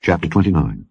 Chapter 29.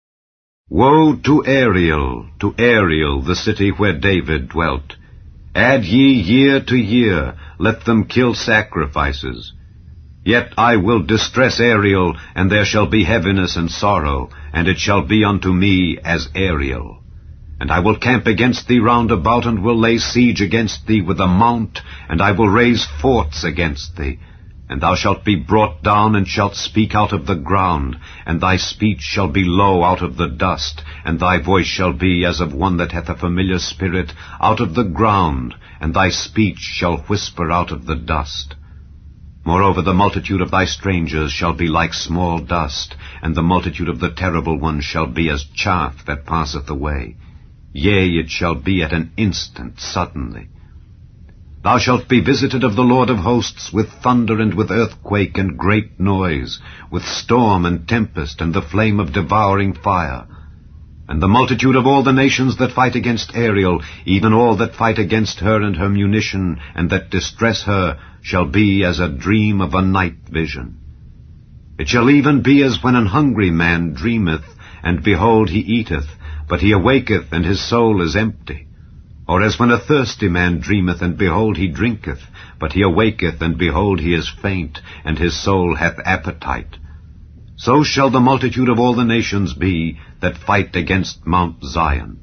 Woe to Ariel, the city where David dwelt! Add ye year to year, let them kill sacrifices. Yet I will distress Ariel, and there shall be heaviness and sorrow, and it shall be unto me as Ariel. And I will camp against thee round about, and will lay siege against thee with a mount, and I will raise forts against thee. And thou shalt be brought down, and shalt speak out of the ground, and thy speech shall be low out of the dust, and thy voice shall be as of one that hath a familiar spirit out of the ground, and thy speech shall whisper out of the dust. Moreover, the multitude of thy strangers shall be like small dust, and the multitude of the terrible ones shall be as chaff that passeth away. Yea, it shall be at an instant, suddenly. Thou shalt be visited of the Lord of hosts with thunder and with earthquake and great noise, with storm and tempest and the flame of devouring fire. And the multitude of all the nations that fight against Ariel, even all that fight against her and her munition, and that distress her, shall be as a dream of a night vision. It shall even be as when an hungry man dreameth, and behold he eateth, but he awaketh, and his soul is empty. Or as when a thirsty man dreameth, and behold he drinketh, but he awaketh, and behold he is faint, and his soul hath appetite. So shall the multitude of all the nations be that fight against Mount Zion.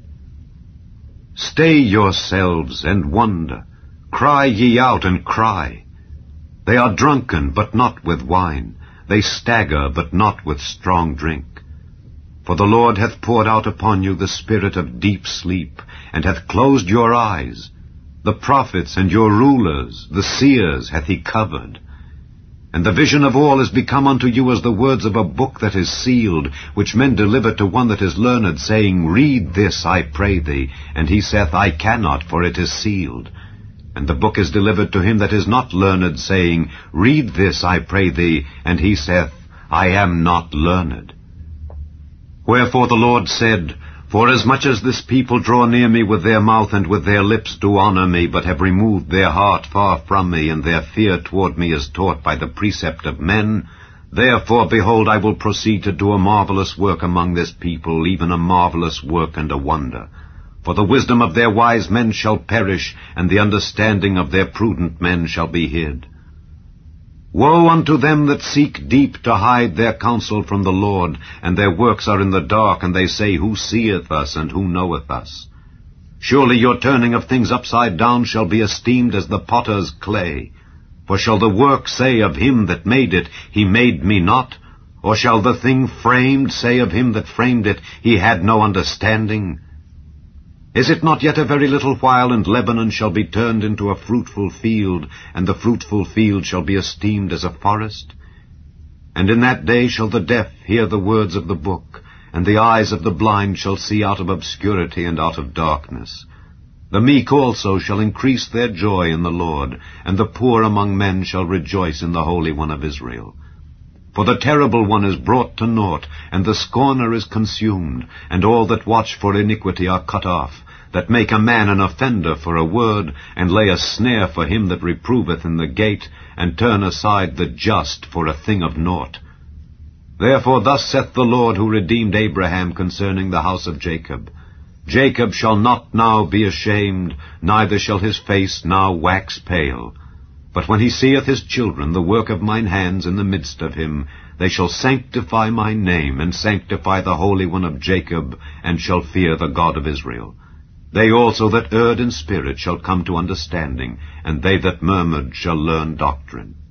Stay yourselves and wonder, cry ye out and cry. They are drunken, but not with wine, they stagger, but not with strong drink. For the Lord hath poured out upon you the spirit of deep sleep, and hath closed your eyes. The prophets and your rulers, the seers, hath he covered. And the vision of all is become unto you as the words of a book that is sealed, which men deliver to one that is learned, saying, Read this, I pray thee. And he saith, I cannot, for it is sealed. And the book is delivered to him that is not learned, saying, Read this, I pray thee. And he saith, I am not learned. Wherefore the Lord said, Forasmuch as this people draw near me with their mouth and with their lips do honor me, but have removed their heart far from me, and their fear toward me is taught by the precept of men, therefore, behold, I will proceed to do a marvelous work among this people, even a marvelous work and a wonder. For the wisdom of their wise men shall perish, and the understanding of their prudent men shall be hid. Woe unto them that seek deep to hide their counsel from the Lord, and their works are in the dark, and they say, Who seeth us, and who knoweth us? Surely your turning of things upside down shall be esteemed as the potter's clay. For shall the work say of him that made it, He made me not? Or shall the thing framed say of him that framed it, He had no understanding? Is it not yet a very little while, and Lebanon shall be turned into a fruitful field, and the fruitful field shall be esteemed as a forest? And in that day shall the deaf hear the words of the book, and the eyes of the blind shall see out of obscurity and out of darkness. The meek also shall increase their joy in the Lord, and the poor among men shall rejoice in the Holy One of Israel. For the terrible one is brought to naught, and the scorner is consumed, and all that watch for iniquity are cut off, that make a man an offender for a word, and lay a snare for him that reproveth in the gate, and turn aside the just for a thing of naught. Therefore thus saith the Lord, who redeemed Abraham concerning the house of Jacob, Jacob shall not now be ashamed, neither shall his face now wax pale. But when he seeth his children, the work of mine hands in the midst of him, they shall sanctify my name, and sanctify the Holy One of Jacob, and shall fear the God of Israel. They also that erred in spirit shall come to understanding, and they that murmured shall learn doctrine.